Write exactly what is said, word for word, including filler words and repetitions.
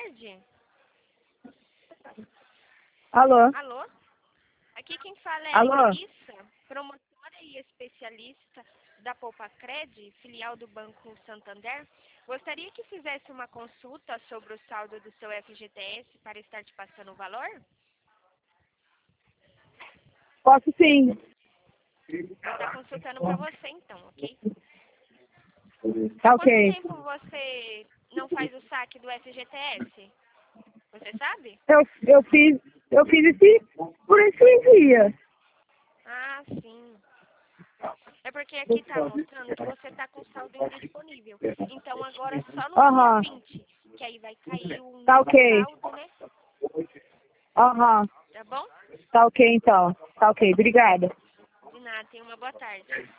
tarde. Alô? Alô? Aqui quem fala é Alô? a Elissa, promotora e especialista da Poupa Cred, filial do Banco Santander. Gostaria que fizesse uma consulta sobre o saldo do seu F G T S para estar te passando o valor? Posso sim. Vou estar consultando para você então, ok? Tá Há quanto ok. tempo você não faz o saque do F G T S? Você sabe? Eu, eu fiz, eu fiz esse, por esses dias. Ah, sim. É porque aqui está mostrando que você está com saldo indisponível. Então agora é só no Aham. dia vinte, que aí vai cair um Tá novo ok. saldo, né? Aham. Tá bom? Tá ok então. Tá ok. Obrigada. De nada, tenha uma boa tarde.